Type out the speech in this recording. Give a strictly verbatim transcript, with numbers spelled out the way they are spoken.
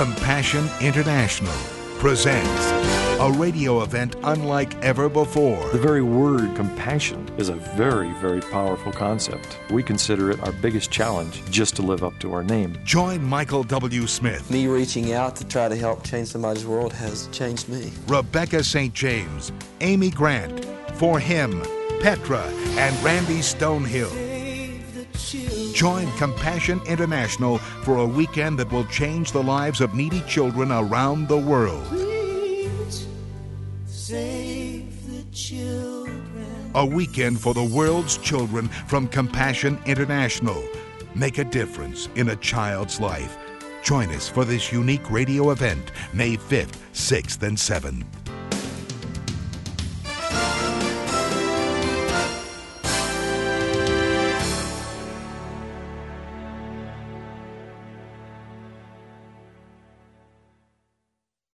Compassion International presents a radio event unlike ever before. The very word compassion is a very, very powerful concept. We consider it our biggest challenge just to live up to our name. Join Michael W. Smith, Me reaching out to try to help change somebody's world has changed me. Rebecca Saint James, Amy Grant, For Him, Petra, and Randy Stonehill. Join Compassion International for a weekend that will change the lives of needy children around the world. Please save the children. A weekend for the world's children from Compassion International. Make a difference in a child's life. Join us for this unique radio event, May fifth, sixth, and seventh.